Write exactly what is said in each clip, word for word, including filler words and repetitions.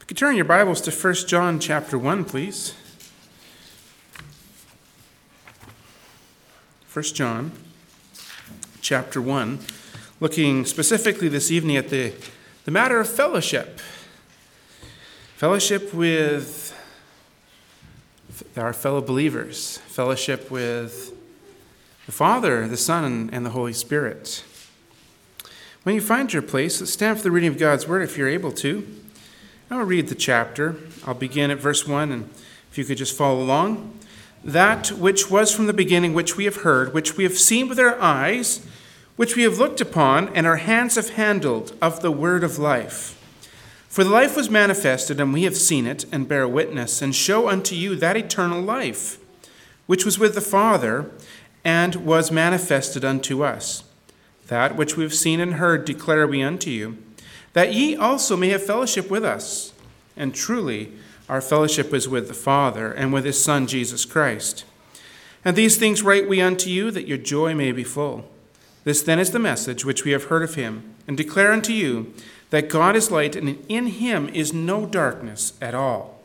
you could turn your Bibles to First John chapter one, please. First John chapter one, looking specifically this evening at the, the matter of fellowship. Fellowship with our fellow believers. Fellowship with the Father, the Son, and the Holy Spirit. When you find your place, stand for the reading of God's Word if you're able to. I'll read the chapter. I'll begin at verse one, and if you could just follow along. That which was from the beginning, which we have heard, which we have seen with our eyes, which we have looked upon, and our hands have handled of the word of life. For the life was manifested, and we have seen it, and bear witness, and show unto you that eternal life, which was with the Father, and was manifested unto us. That which we have seen and heard declare we unto you, that ye also may have fellowship with us. And truly, our fellowship is with the Father, and with his Son, Jesus Christ. And these things write we unto you, that your joy may be full. This then is the message which we have heard of him, and declare unto you, that God is light, and in him is no darkness at all.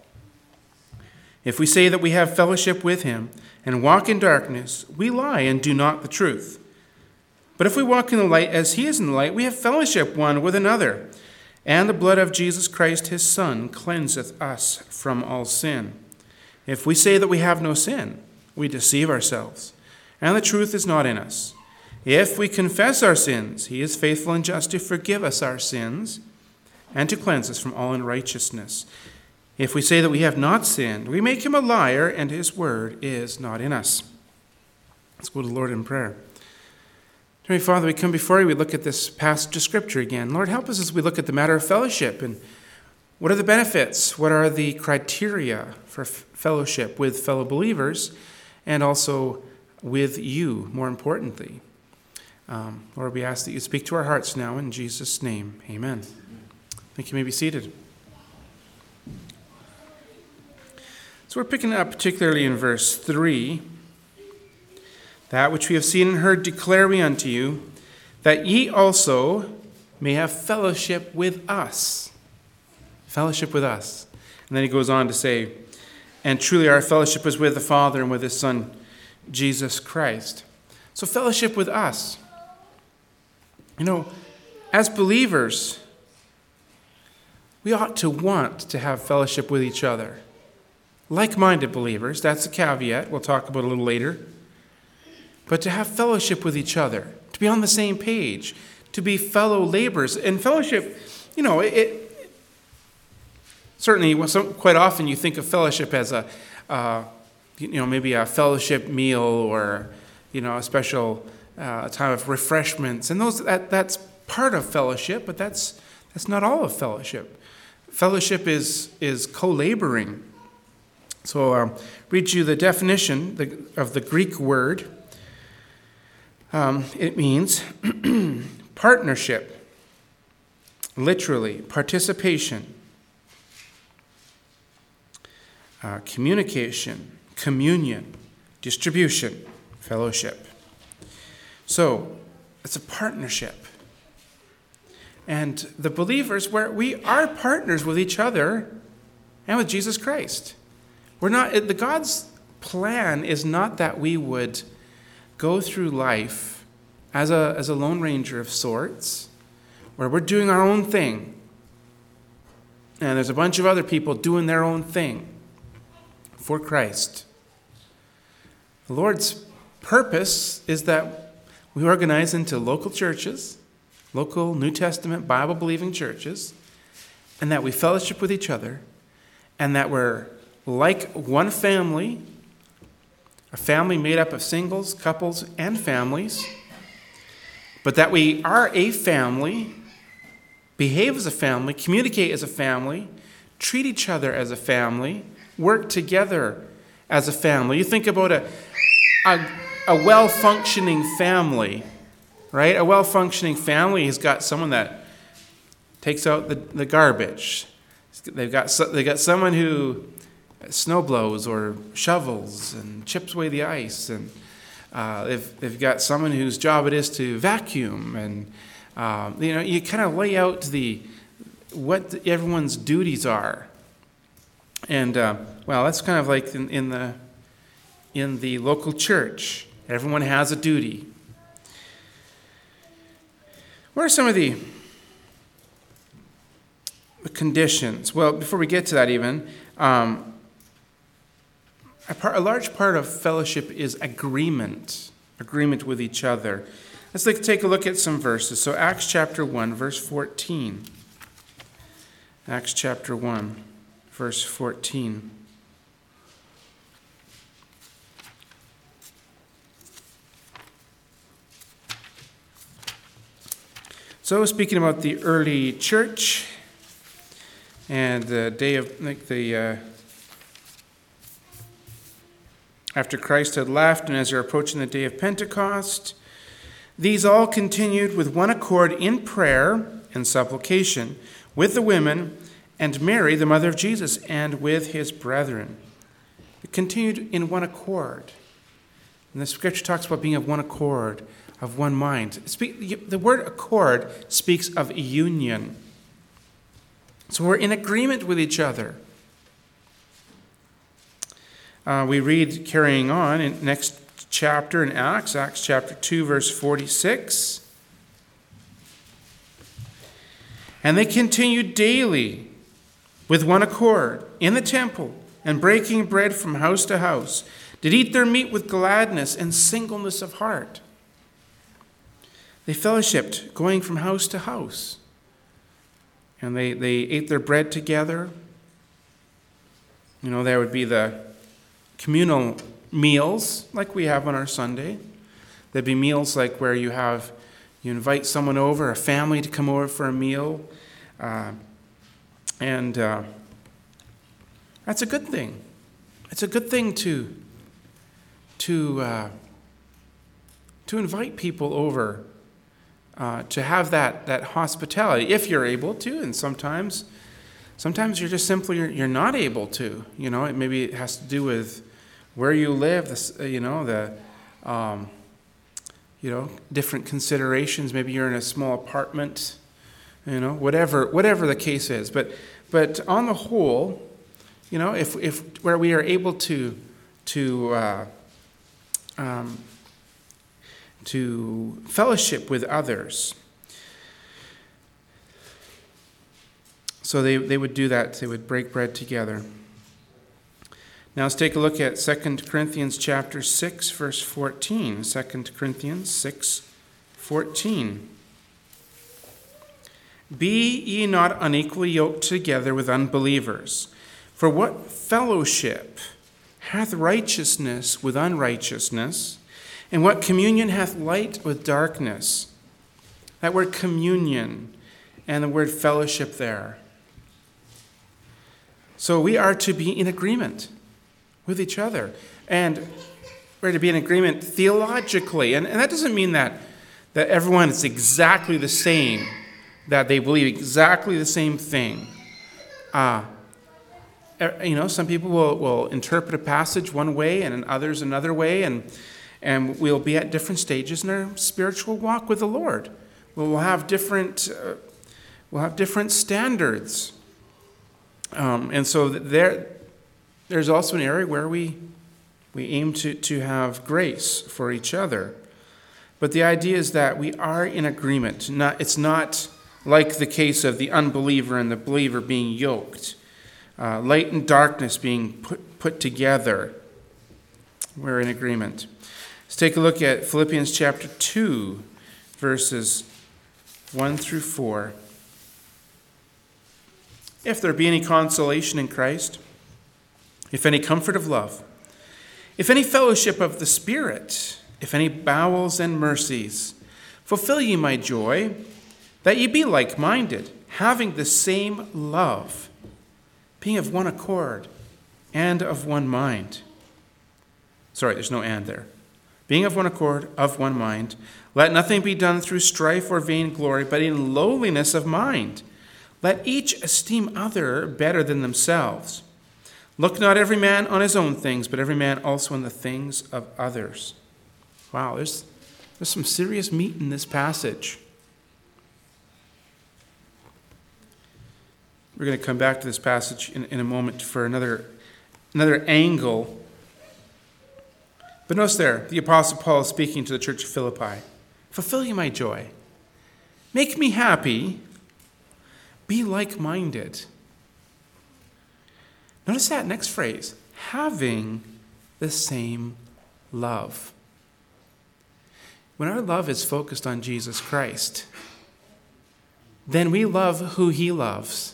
If we say that we have fellowship with him, and walk in darkness, we lie and do not the truth. But if we walk in the light as he is in the light, we have fellowship one with another. And the blood of Jesus Christ his Son cleanseth us from all sin. If we say that we have no sin, we deceive ourselves, and the truth is not in us. If we confess our sins, he is faithful and just to forgive us our sins, and to cleanse us from all unrighteousness. If we say that we have not sinned, we make him a liar, and his word is not in us. Let's go to the Lord in prayer. Dear Father, we come before you, we look at this passage of Scripture again. Lord, help us as we look at the matter of fellowship, and what are the benefits? What are the criteria for f- fellowship with fellow believers, and also with you, more importantly? Um, Lord, we ask that you speak to our hearts now in Jesus' name. Amen. Thank you. You may be seated. So we're picking up particularly in verse three. That which we have seen and heard declare we unto you, that ye also may have fellowship with us. Fellowship with us. And then he goes on to say, and truly our fellowship is with the Father and with his Son, Jesus Christ. So fellowship with us. You know, as believers, we ought to want to have fellowship with each other. Like-minded believers, that's a caveat we'll talk about a little later. But to have fellowship with each other, to be on the same page, to be fellow laborers. And fellowship, you know, it, it certainly, some, quite often you think of fellowship as a, uh, you know, maybe a fellowship meal or, you know, a special uh, time of refreshments. And those that that's part of fellowship, but that's that's not all of fellowship. Fellowship is is co-laboring. So I'll read you the definition of the Greek word. Um, it means partnership, literally, participation, uh, communication, communion, distribution, fellowship. So, it's a partnership. And the believers, where we are partners with each other and with Jesus Christ. We're not, the God's plan is not that we would go through life as a as a lone ranger of sorts, where we're doing our own thing, and there's a bunch of other people doing their own thing for Christ. The Lord's purpose is that we organize into local churches, local New Testament Bible-believing churches, and that we fellowship with each other, and that we're like one family, a family made up of singles, couples, and families, but that we are a family, behave as a family, communicate as a family, treat each other as a family, work together as a family. You think about a, a, a well-functioning family, right? A well-functioning family has got someone that takes out the, the garbage. They've got, they've got someone who snow blows or shovels and chips away the ice, and uh, they've, they've got someone whose job it is to vacuum, and um, you know, you kind of lay out the what everyone's duties are And, uh, well, that's kind of like in, in the in the local church. Everyone has a duty. What are some of the, the conditions? Well, before we get to that even, um, a, part, a large part of fellowship is agreement, agreement with each other. Let's like, take a look at some verses. So Acts chapter one, verse fourteen. Acts chapter one, verse fourteen. So speaking about the early church and the day of, like the, uh, after Christ had left and as they're approaching the day of Pentecost, these all continued with one accord in prayer and supplication with the women and Mary, the mother of Jesus, and with his brethren. It continued in one accord. And the scripture talks about being of one accord, of one mind. Speak, the word accord speaks of union. So we're in agreement with each other. Uh, we read, carrying on, in next chapter in Acts, Acts chapter two, verse forty-six. And they continued daily with one accord in the temple, and breaking bread from house to house, did eat their meat with gladness and singleness of heart. They fellowshipped, going from house to house. And they, they ate their bread together. You know, there would be the communal meals like we have on our Sunday. There'd be meals like where you have, you invite someone over, a family to come over for a meal. Uh, and uh, that's a good thing. It's a good thing to, to, uh, to invite people over. Uh, to have that that hospitality, if you're able to, and sometimes, sometimes you're just simply you're, you're not able to. You know, it maybe it has to do with where you live. This, you know, the, um, you know, different considerations. Maybe you're in a small apartment. You know, whatever whatever the case is. But but on the whole, you know, if if where we are able to to uh, um, to fellowship with others. So they, they would do that. They would break bread together. Now let's take a look at Second Corinthians chapter six, verse fourteen. Second Corinthians six, fourteen. Be ye not unequally yoked together with unbelievers. For what fellowship hath righteousness with unrighteousness? And what communion hath light with darkness? That word communion and the word fellowship there. So we are to be in agreement with each other. And we're to be in agreement theologically. And, and that doesn't mean that, that everyone is exactly the same, that they believe exactly the same thing. Uh, you know, some people will, will interpret a passage one way and others another way, and And we'll be at different stages in our spiritual walk with the Lord. We'll have different, uh, we'll have different standards, um, and so there, there's also an area where we we aim to to have grace for each other. But the idea is that we are in agreement. Not, it's not like the case of the unbeliever and the believer being yoked, uh, light and darkness being put put together. We're in agreement. Let's take a look at Philippians chapter two, verses one through four. If there be any consolation in Christ, if any comfort of love, if any fellowship of the Spirit, if any bowels and mercies, fulfill ye my joy, that ye be like-minded, having the same love, being of one accord and of one mind. Sorry, there's no and there. Being of one accord, of one mind, let nothing be done through strife or vainglory, but in lowliness of mind. Let each esteem other better than themselves. Look not every man on his own things, but every man also on the things of others. Wow, there's, there's some serious meat in this passage. We're going to come back to this passage in, in a moment for another, another angle. But notice there, the Apostle Paul is speaking to the church of Philippi. Fulfill you my joy. Make me happy. Be like-minded. Notice that next phrase, having the same love. When our love is focused on Jesus Christ, then we love who he loves.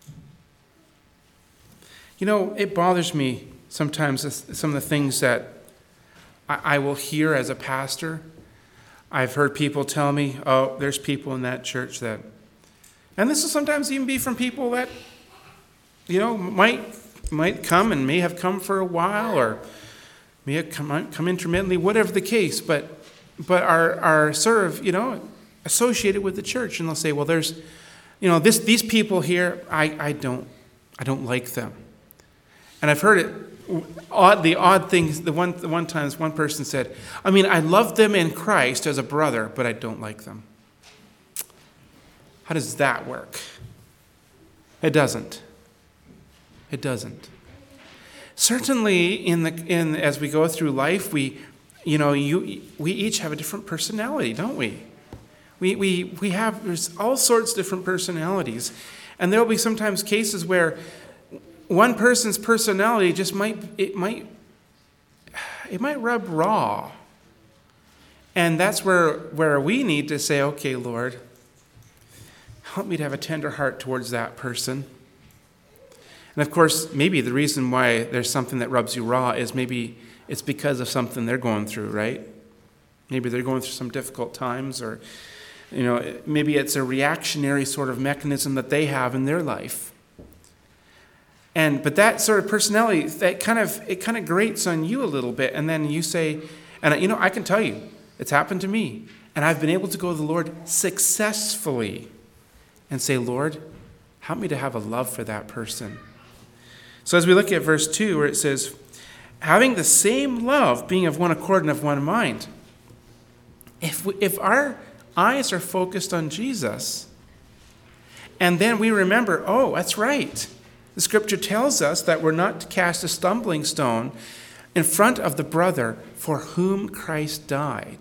You know, it bothers me sometimes, some of the things that I, I will hear as a pastor. I've heard people tell me, oh, there's people in that church that, and this will sometimes even be from people that, you know, might might come and may have come for a while or may have come, come intermittently, whatever the case, but but are are sort of, you know, associated with the church. And they'll say, well, there's, you know, this these people here, I, I don't I don't like them. And I've heard it odd the odd things, the one the one times one person said, I mean, I love them in Christ as a brother, but I don't like them. How does that work? It doesn't. It doesn't. Certainly, in the in as we go through life, we, you know, you we each have a different personality, don't we? We we we have there's all sorts of different personalities, and there will be sometimes cases where one person's personality just might it might it might rub raw, and that's where where we need to say, okay, Lord, help me to have a tender heart towards that person. And of course, maybe the reason why there's something that rubs you raw is maybe it's because of something they're going through, right? Maybe they're going through some difficult times, or, you know, maybe it's a reactionary sort of mechanism that they have in their life. And but that sort of personality, that kind of it kind of grates on you a little bit, and then you say, and you know, I can tell you, it's happened to me, and I've been able to go to the Lord successfully and say, Lord, help me to have a love for that person. So as we look at verse two, where it says, having the same love, being of one accord and of one mind. If we, if our eyes are focused on Jesus, and then we remember, oh, that's right. The scripture tells us that we're not to cast a stumbling stone in front of the brother for whom Christ died.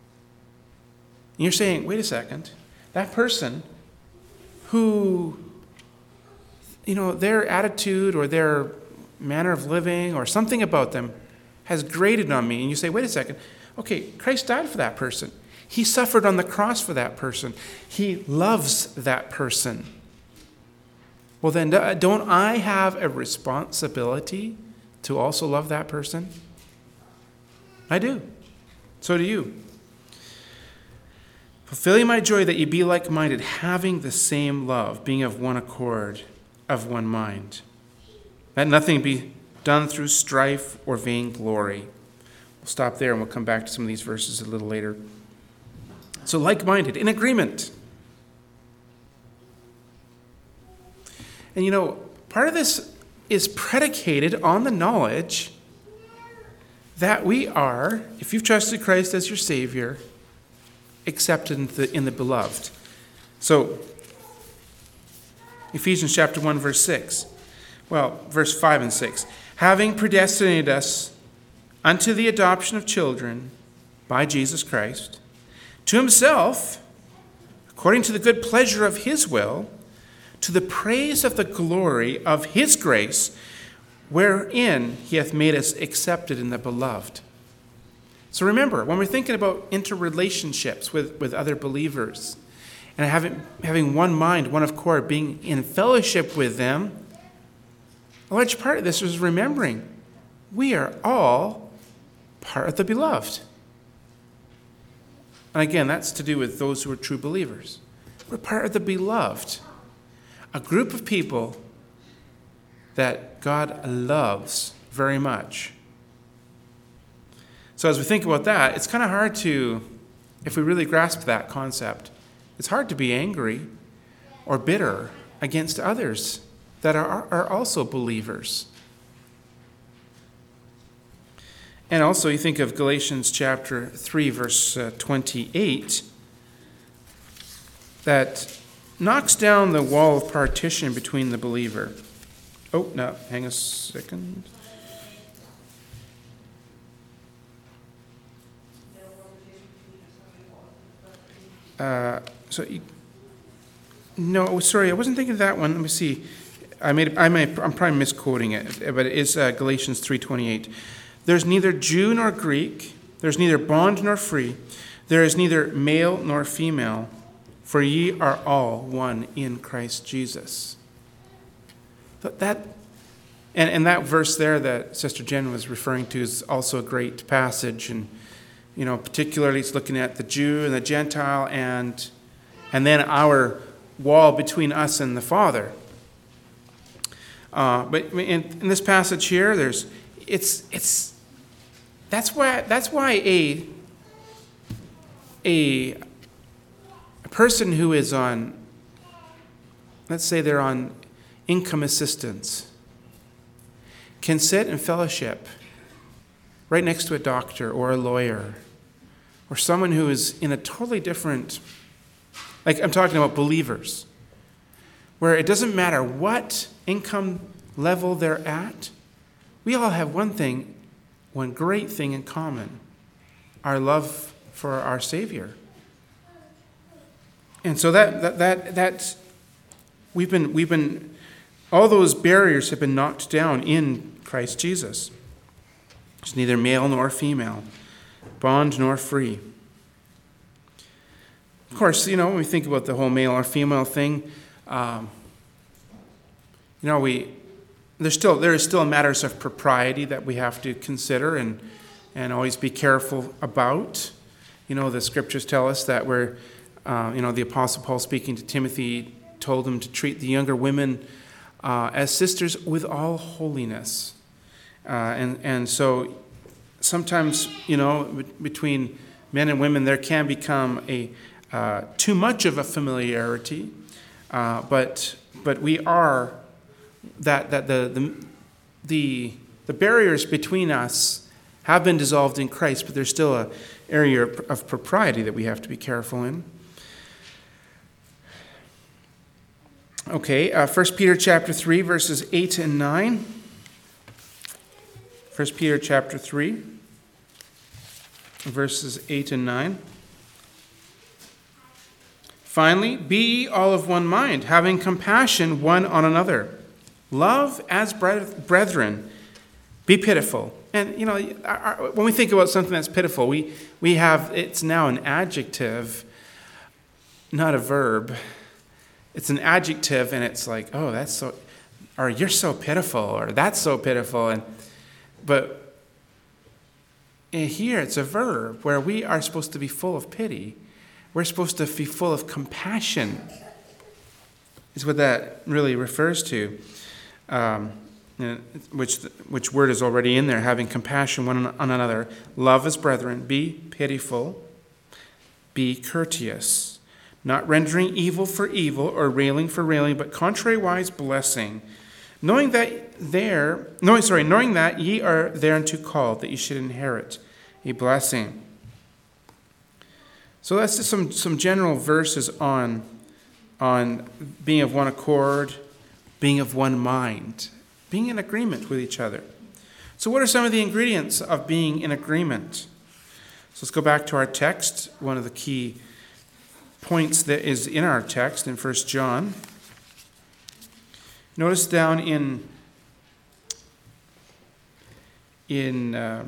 And you're saying, wait a second, that person who, you know, their attitude or their manner of living or something about them has grated on me. And you say, wait a second, okay, Christ died for that person. He suffered on the cross for that person. He loves that person. Well, then, don't I have a responsibility to also love that person? I do. So do you. Fulfilling my joy that ye be like-minded, having the same love, being of one accord, of one mind. Let nothing be done through strife or vainglory. We'll stop there and we'll come back to some of these verses a little later. So like-minded, in agreement. And you know, part of this is predicated on the knowledge that we are, if you've trusted Christ as your Savior, accepted in the, in the beloved. So, Ephesians chapter one, verse six. Well, verse five and six. Having predestinated us unto the adoption of children by Jesus Christ, to himself, according to the good pleasure of his will, to the praise of the glory of his grace, wherein he hath made us accepted in the beloved. So remember, when we're thinking about interrelationships with, with other believers, and having, having one mind, one accord, being in fellowship with them, a large part of this is remembering we are all part of the beloved. And again, that's to do with those who are true believers. We're part of the beloved. A group of people that God loves very much. So as we think about that, it's kind of hard to, if we really grasp that concept, it's hard to be angry or bitter against others that are, are also believers. And also you think of Galatians chapter three, verse uh, twenty-eight, that knocks down the wall of partition between the believer. Oh, no, hang a second. Uh, so, you, no, sorry, I wasn't thinking of that one. Let me see. I made, I may, I'm probably misquoting it, but it is uh, Galatians three twenty-eight. There's neither Jew nor Greek. There's neither bond nor free. There is neither male nor female. For ye are all one in Christ Jesus. But that, and, and that verse there that Sister Jen was referring to is also a great passage. And, you know, particularly it's looking at the Jew and the Gentile and, and then our wall between us and the Father. Uh, but in, in this passage here, there's, it's, it's, that's why, that's why a, a, a person who is on, let's say they're on income assistance, can sit in fellowship right next to a doctor or a lawyer or someone who is in a totally different, like I'm talking about believers, where it doesn't matter what income level they're at, we all have one thing, one great thing in common, our love for our Savior. And so that that that that we've been we've been all those barriers have been knocked down in Christ Jesus. There's neither male nor female, bond nor free. Of course, you know, when we think about the whole male or female thing, um, you know, we there's still there is still matters of propriety that we have to consider and and always be careful about. You know, the scriptures tell us that we're, uh, you know, the Apostle Paul speaking to Timothy told him to treat the younger women uh, as sisters with all holiness. Uh, and, and so sometimes, you know, between men and women, there can become a uh, too much of a familiarity. Uh, but but we are, that, that the, the, the, the barriers between us have been dissolved in Christ, but there's still an area of propriety that we have to be careful in. Okay, uh, First Peter chapter three, verses eight and nine. First Peter chapter three, verses eight and nine. Finally, be ye all of one mind, having compassion one on another. Love as brethren. Be pitiful. And, you know, when we think about something that's pitiful, we, we have, it's now an adjective, not a verb. It's an adjective, and it's like, oh, that's so, or you're so pitiful, or that's so pitiful. And but here it's a verb where we are supposed to be full of pity. We're supposed to be full of compassion, is what that really refers to. Um, which which word is already in there, having compassion one on another. Love as brethren, be pitiful, be courteous, not rendering evil for evil or railing for railing, but contrariwise blessing, knowing that there, no, sorry, knowing that ye are thereunto called, that ye should inherit a blessing. So that's just some some general verses on on being of one accord, being of one mind. Being in agreement with each other. So what are some of the ingredients of being in agreement? So let's go back to our text. One of the key points that is in our text in First John. Notice down in, in uh,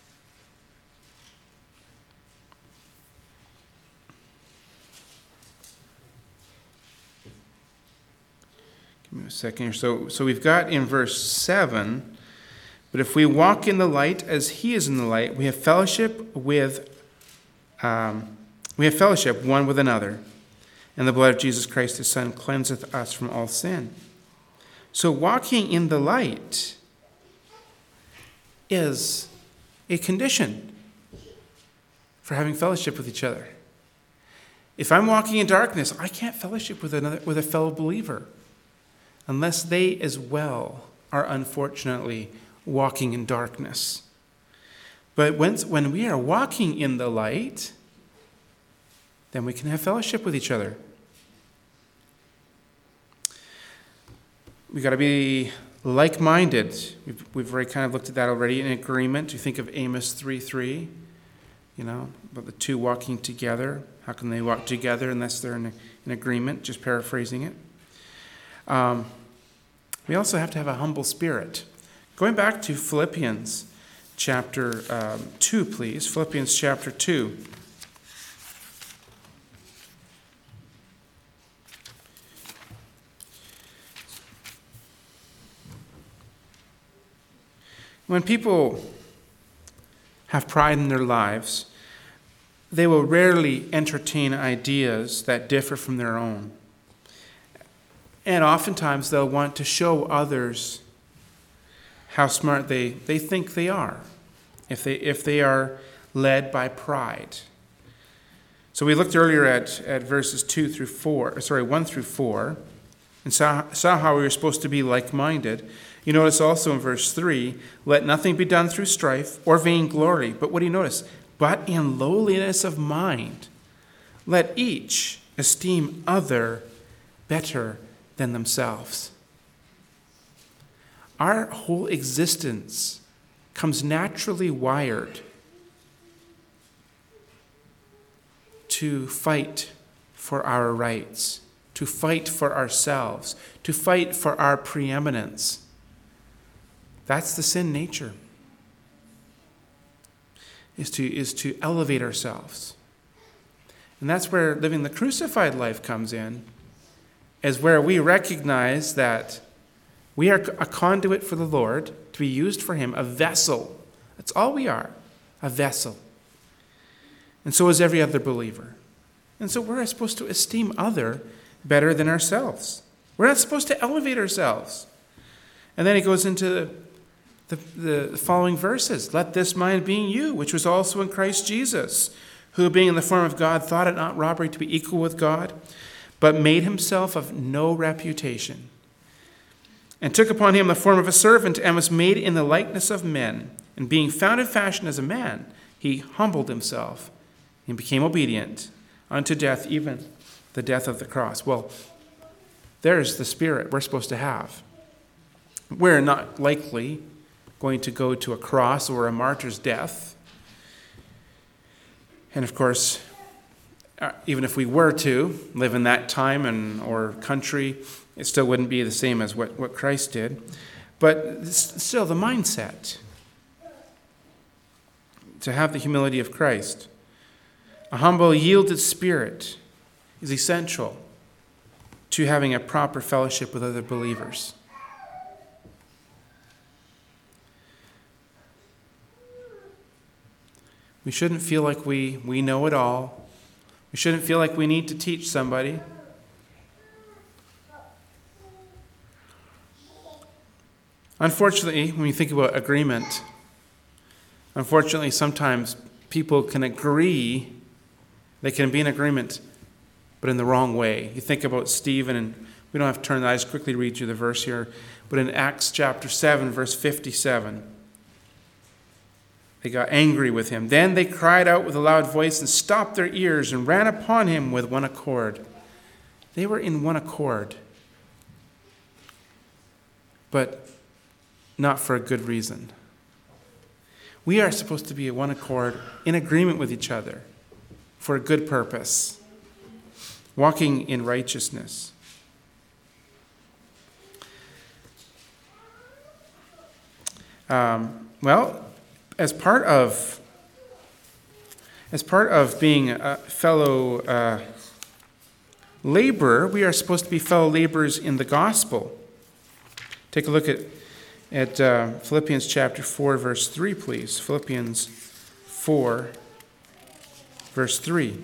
Give me a second here. So, so we've got in verse seven, but if we walk in the light as he is in the light, we have fellowship with, um, we have fellowship one with another, and the blood of Jesus Christ his Son cleanseth us from all sin. So walking in the light is a condition for having fellowship with each other. If I'm walking in darkness, I can't fellowship with another with a fellow believer, unless they as well are unfortunately walking in darkness. But when, when we are walking in the light, then we can have fellowship with each other. We've got to be like-minded. We've, we've already kind of looked at that already. In agreement, you think of Amos three three, you know, about the two walking together. How can they walk together unless they're in, in agreement? Just paraphrasing it. Um, we also have to have a humble spirit. Going back to Philippians chapter um, two, please. Philippians chapter two. When people have pride in their lives, they will rarely entertain ideas that differ from their own. And oftentimes they'll want to show others how smart they, they think they are, if they if they are led by pride. So we looked earlier at, at verses two through four, sorry, one through four, and saw, saw how we were supposed to be like-minded. You notice also in verse three, let nothing be done through strife or vainglory. But what do you notice? But in lowliness of mind, let each esteem other better than themselves. Our whole existence comes naturally wired to fight for our rights, to fight for ourselves, to fight for our preeminence. That's the sin nature, is to, is to elevate ourselves. And that's where living the crucified life comes in, is where we recognize that we are a conduit for the Lord, to be used for him, a vessel. That's all we are, a vessel. And so is every other believer. And so we're supposed to esteem other better than ourselves. We're not supposed to elevate ourselves. And then he goes into the, the following verses. Let this mind be in you, which was also in Christ Jesus, who being in the form of God thought it not robbery to be equal with God, but made himself of no reputation, and took upon him the form of a servant, and was made in the likeness of men. And being found in fashion as a man, he humbled himself and became obedient unto death, even the death of the cross. Well, there's the spirit we're supposed to have. We're not likely going to go to a cross or a martyr's death. And of course, uh, even if we were to live in that time and or country, it still wouldn't be the same as what, what Christ did. But still, the mindset to have the humility of Christ, a humble, yielded spirit, is essential to having a proper fellowship with other believers. We shouldn't feel like we, we know it all. We shouldn't feel like we need to teach somebody. Unfortunately, when you think about agreement, unfortunately, sometimes people can agree, they can be in agreement, but in the wrong way. You think about Stephen, and we don't have to turn that, I just quickly read you the verse here, but in Acts chapter seven, verse fifty-seven, they got angry with him. Then they cried out with a loud voice and stopped their ears and ran upon him with one accord. They were in one accord, but not for a good reason. We are supposed to be in one accord, in agreement with each other, for a good purpose, walking in righteousness. Um, well, as part of as part of being a fellow uh, laborer, we are supposed to be fellow laborers in the gospel. Take a look at at uh, Philippians chapter four, verse three, please. Philippians four, verse three.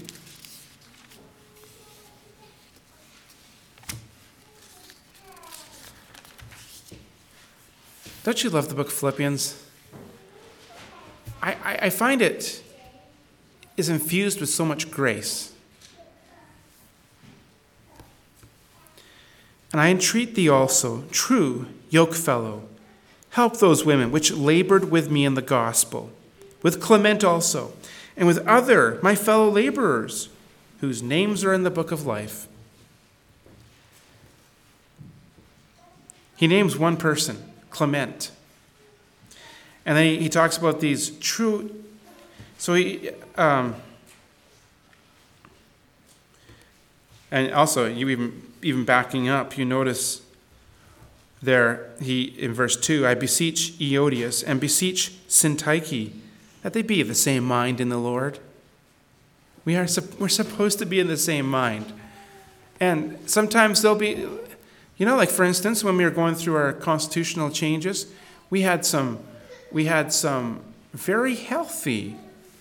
Don't you love the book of Philippians? I, I, I find it is infused with so much grace. And I entreat thee also, true yokefellow, help those women which labored with me in the gospel, with Clement also, and with other my fellow laborers, whose names are in the book of life. He names one person, Clement. And then he, he talks about these true, so he, um, and also you even, even backing up, you notice there, he in verse two, I beseech Eodias and beseech Syntyche that they be of the same mind in the Lord. We are, we're supposed to be in the same mind. And sometimes there'll be, you know, like for instance, when we were going through our constitutional changes, we had some, we had some very healthy,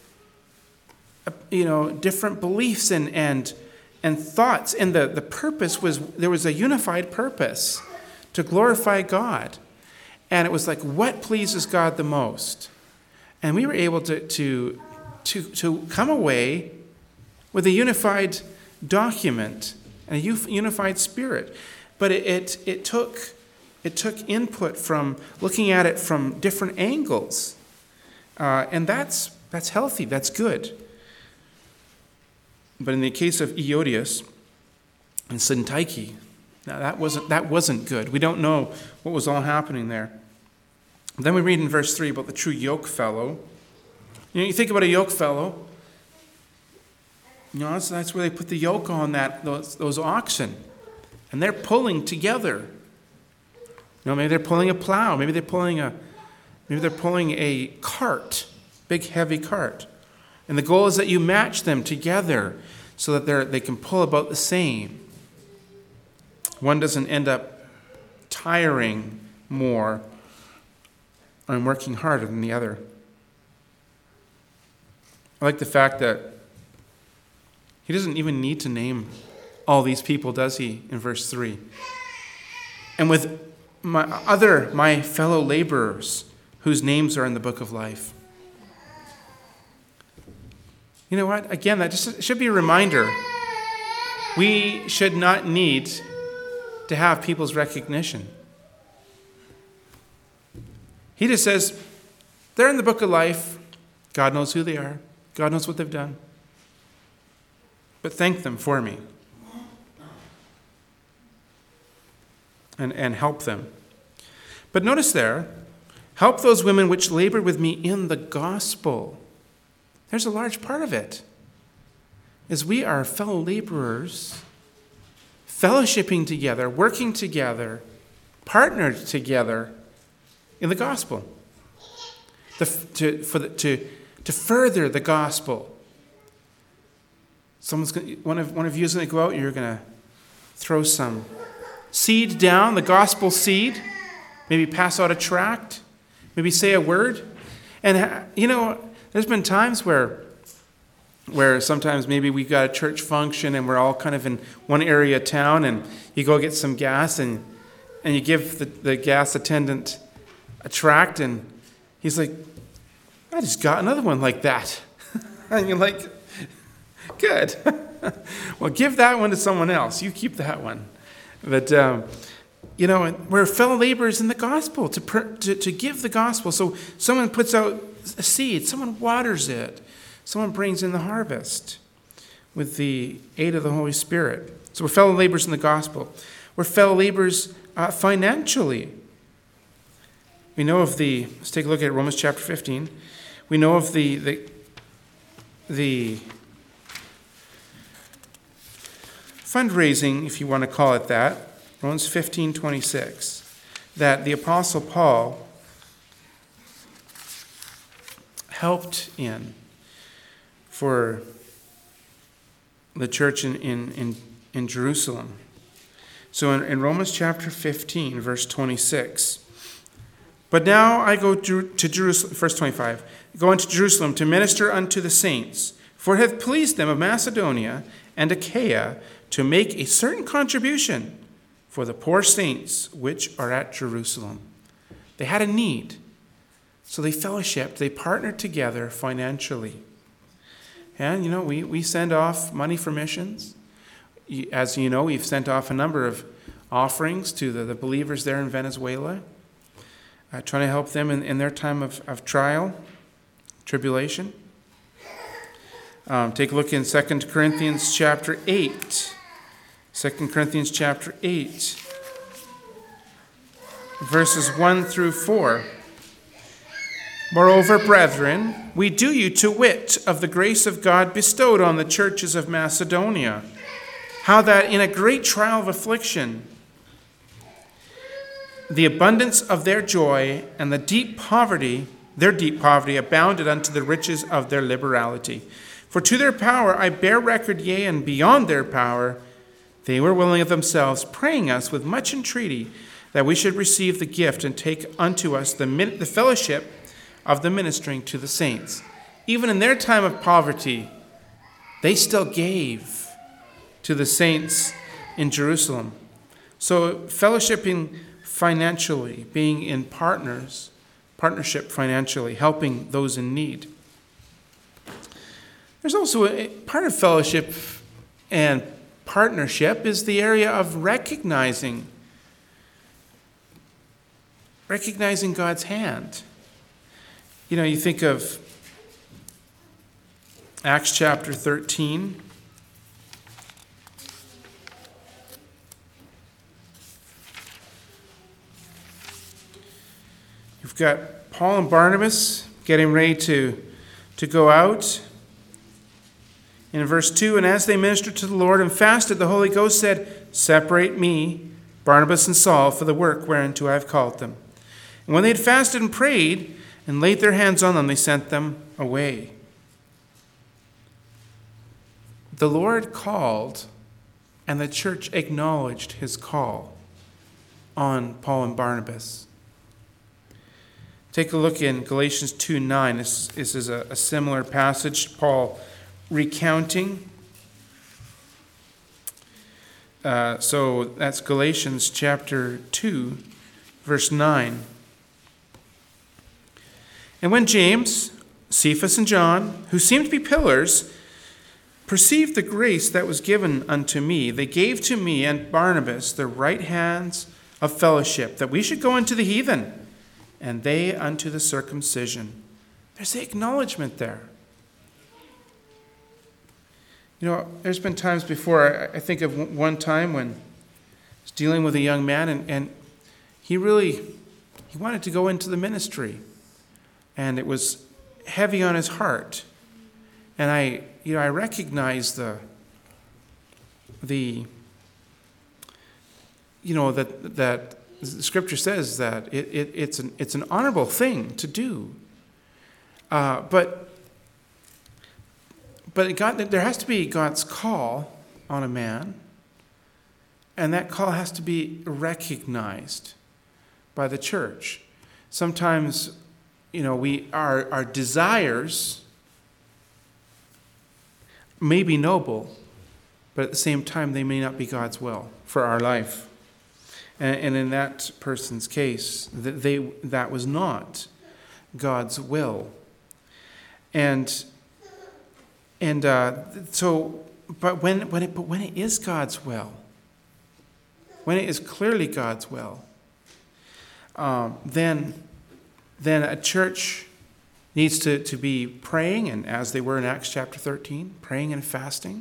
you know, different beliefs and and and thoughts. And the, the purpose was, there was a unified purpose to glorify God. And it was like, what pleases God the most? And we were able to to to, to come away with a unified document and a unified spirit. But it, it it took it took input from looking at it from different angles. Uh, and that's that's healthy, that's good. But in the case of Eodias and Syntyche, now that wasn't that wasn't good. We don't know what was all happening there. Then we read in verse three about the true yoke fellow. You know, you think about a yoke fellow. You know, that's, that's where they put the yoke on that those, those oxen, and they're pulling together. You know, maybe they're pulling a plow. Maybe they're pulling a maybe they're pulling a cart, big heavy cart, and the goal is that you match them together so that they they can pull about the same. One doesn't end up tiring more and working harder than the other. I like the fact that he doesn't even need to name all these people, does he, in verse three? And with my other, my fellow laborers, whose names are in the book of life. You know what? Again, that just should be a reminder. We should not need to have people's recognition. He just says, they're in the book of life. God knows who they are. God knows what they've done. But thank them for me. And, and help them. But notice there, help those women which labored with me in the gospel. There's a large part of it. Is we are fellow laborers, fellowshipping together, working together, partnered together in the gospel. The, to, for the, to, to further the gospel. Someone's gonna, one of one of you is going to go out. You're going to throw some seed down, the gospel seed. Maybe pass out a tract. Maybe say a word. And you know, there's been times where, where sometimes maybe we've got a church function and we're all kind of in one area of town, and you go get some gas and and you give the, the gas attendant a tract, and he's like, I just got another one like that. And you're like, good. Well, give that one to someone else. You keep that one. But, um, you know, we're fellow laborers in the gospel to, per, to to give the gospel. So someone puts out a seed. Someone waters it. Someone brings in the harvest with the aid of the Holy Spirit. So we're fellow laborers in the gospel. We're fellow laborers uh, financially. We know of the, let's take a look at Romans chapter fifteen. We know of the, the, the fundraising, if you want to call it that, Romans fifteen twenty-six, that the Apostle Paul helped in for the church in, in, in, in Jerusalem. So in, in Romans chapter fifteen, verse twenty-six, but now I go to, to Jerusalem, verse twenty-five, go into Jerusalem to minister unto the saints, for it hath pleased them of Macedonia and Achaia to make a certain contribution for the poor saints which are at Jerusalem. They had a need, so they fellowshipped, they partnered together financially. And, you know, we, we send off money for missions. As you know, we've sent off a number of offerings to the, the believers there in Venezuela, uh, trying to help them in, in their time of, of trial, tribulation. Um, take a look in Second Corinthians chapter eight. Second Corinthians chapter eight. verses one through four. Moreover, brethren, we do you to wit of the grace of God bestowed on the churches of Macedonia, how that in a great trial of affliction, the abundance of their joy and the deep poverty, their deep poverty, abounded unto the riches of their liberality. For to their power I bear record, yea, and beyond their power, they were willing of themselves, praying us with much entreaty that we should receive the gift and take unto us the, the fellowship of the ministering to the saints. Even in their time of poverty, they still gave to the saints in Jerusalem. So fellowshipping financially, being in partners, partnership financially, helping those in need. There's also a part of fellowship and partnership is the area of recognizing, recognizing God's hand. You know, you think of Acts chapter thirteen. You've got Paul and Barnabas getting ready to, to go out. In verse two, and as they ministered to the Lord and fasted, the Holy Ghost said, separate me, Barnabas and Saul, for the work whereunto I have called them. And when they had fasted and prayed and laid their hands on them, they sent them away. The Lord called, and the church acknowledged his call on Paul and Barnabas. Take a look in Galatians two nine. This, this is a, a similar passage, Paul recounting. Uh, so that's Galatians chapter two, verse nine. And when James, Cephas, and John, who seemed to be pillars, perceived the grace that was given unto me, they gave to me and Barnabas the right hands of fellowship, that we should go unto the heathen, and they unto the circumcision. There's the acknowledgement there. You know, there's been times before, I think of one time when I was dealing with a young man, and, and he really, he wanted to go into the ministry. And it was heavy on his heart. And I, you know, I recognized the, the, you know, that that the Scripture says that it, it it's an it's an honorable thing to do. Uh, but but God, there has to be God's call on a man, and that call has to be recognized by the church. Sometimes, you know, we our our desires may be noble, but at the same time, they may not be God's will for our life. And, and in that person's case, that they that was not God's will. And and uh, so, but when when it but when it is God's will, when it is clearly God's will, um, then then a church needs to, to be praying, and as they were in Acts chapter thirteen, praying and fasting,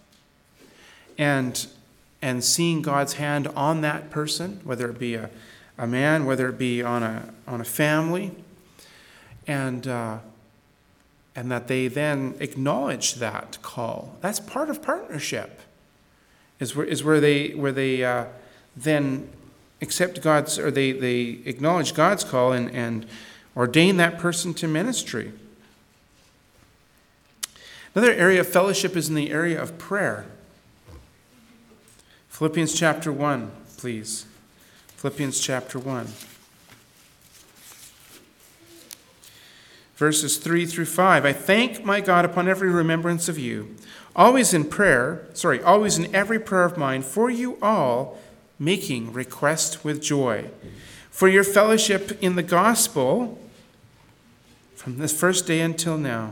and and seeing God's hand on that person, whether it be a, a man, whether it be on a on a family, and uh, and that they then acknowledge that call. That's part of partnership. Is where is where they where they uh, then accept God's, or they they acknowledge God's call and and ordain that person to ministry. Another area of fellowship is in the area of prayer. Philippians chapter one, please. Philippians chapter one. Verses three through five. I thank my God upon every remembrance of you, always in prayer, sorry, always in every prayer of mine, for you all, making request with joy, for your fellowship in the gospel from this first day until now,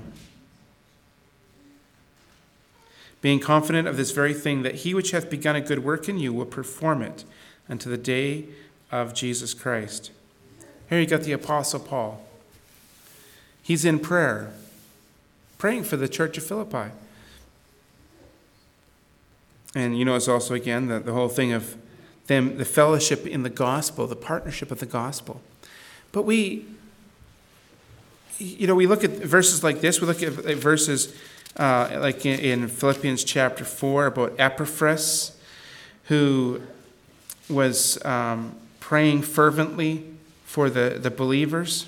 being confident of this very thing, that he which hath begun a good work in you will perform it unto the day of Jesus Christ. Here you got the Apostle Paul. He's in prayer, praying for the church of Philippi. And you know, it's also, again, the, the whole thing of them the fellowship in the gospel, the partnership of the gospel. But we, you know, we look at verses like this. We look at verses uh, like in, in Philippians chapter four about Epaphras, who was um, praying fervently for the, the believers.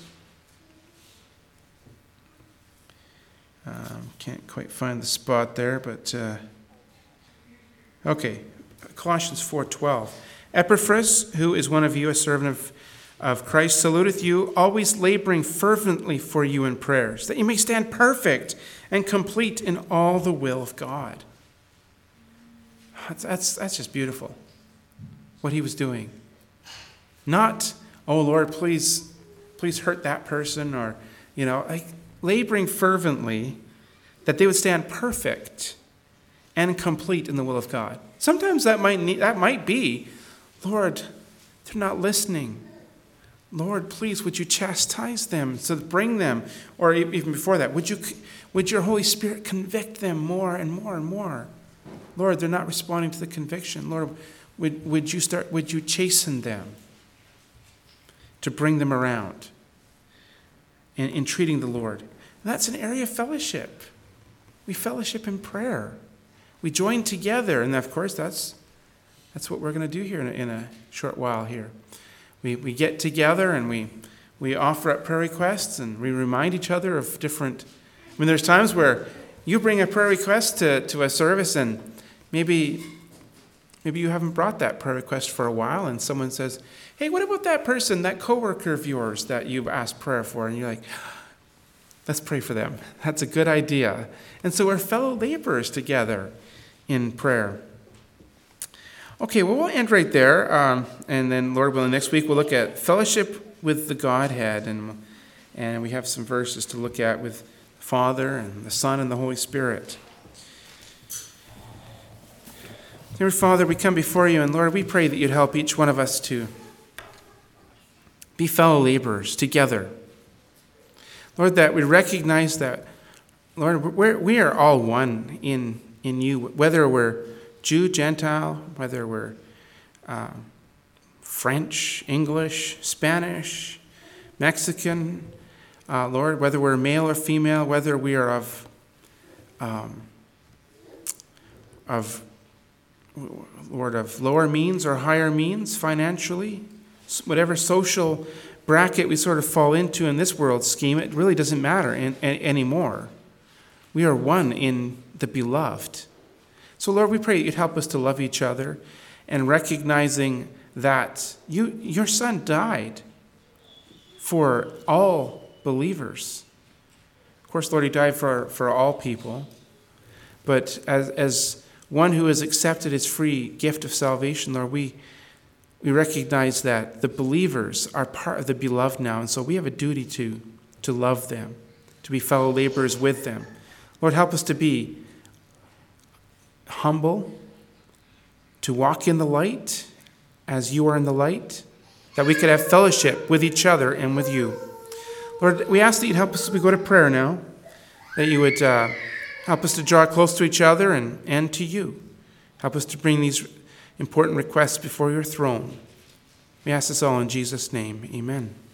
Um, can't quite find the spot there, but uh, okay. Colossians four twelve. Epaphras, who is one of you, a servant of, of Christ, saluteth you, always laboring fervently for you in prayers, that you may stand perfect and complete in all the will of God. That's, that's, that's just beautiful, what he was doing. Not, oh Lord, please, please hurt that person, or, you know, like laboring fervently that they would stand perfect and complete in the will of God. Sometimes that might need, that might be, Lord, they're not listening. Lord, please, would you chastise them, so bring them, or even before that, would you, would your Holy Spirit convict them more and more and more? Lord, they're not responding to the conviction. Lord, would, would you start, would you chasten them to bring them around in, in treating the Lord? And that's an area of fellowship. We fellowship in prayer. We join together, and of course, that's that's what we're going to do here in a, in a short while here. We we get together and we we offer up prayer requests, and we remind each other of different. I mean, there's times where you bring a prayer request to, to a service, and maybe maybe you haven't brought that prayer request for a while, and someone says, "Hey, what about that person, that coworker of yours that you've asked prayer for?" And you're like, let's pray for them. That's a good idea. And so we're fellow laborers together in prayer. Okay, well, we'll end right there. Um, and then, Lord willing, next week we'll look at fellowship with the Godhead. And, and we have some verses to look at with the Father and the Son and the Holy Spirit. Dear Father, we come before you, and Lord, we pray that you'd help each one of us to be fellow laborers together. Lord, that we recognize that, Lord, we're, we are all one in, in you, whether we're Jew, Gentile, whether we're uh, French, English, Spanish, Mexican, uh, Lord, whether we're male or female, whether we are of, um, of, Lord, of lower means or higher means financially, whatever social bracket we sort of fall into in this world scheme, it really doesn't matter in, in, anymore. We are one in the beloved. So, Lord, we pray that you'd help us to love each other, and recognizing that you, your Son died for all believers. Of course, Lord, he died for, for all people. But as, as one who has accepted his free gift of salvation, Lord, we We recognize that the believers are part of the beloved now, and so we have a duty to, to love them, to be fellow laborers with them. Lord, help us to be humble, to walk in the light as you are in the light, that we could have fellowship with each other and with you. Lord, we ask that you'd help us as we go to prayer now, that you would uh, help us to draw close to each other and, and to you. Help us to bring these important requests before your throne. We ask this all in Jesus' name. Amen.